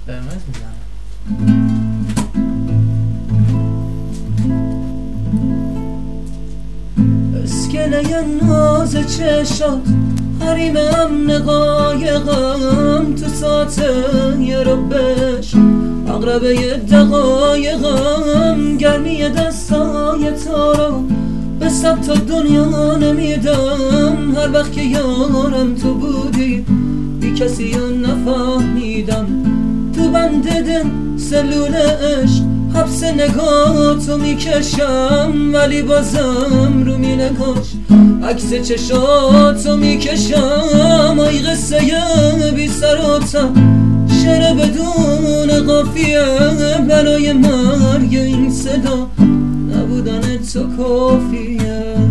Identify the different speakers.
Speaker 1: قرمز میزنه. اسکله ناز چشات حریم قایقم تو ساعت یه ربش اقربه دقایقم گرمی دستای تو رو به سبت دنیا نمیدم هر وقت که یارم تو بودی بی کسی یا نفهمیدم تو بند دل سلول عشق حبس نگاهتو میکشم ولی بازم رو می نگاش عکس چشاتو میکشم آی قصه بی سر و ته شعر بدون قافیه برای مرگ این صدا نبودن تو کافیه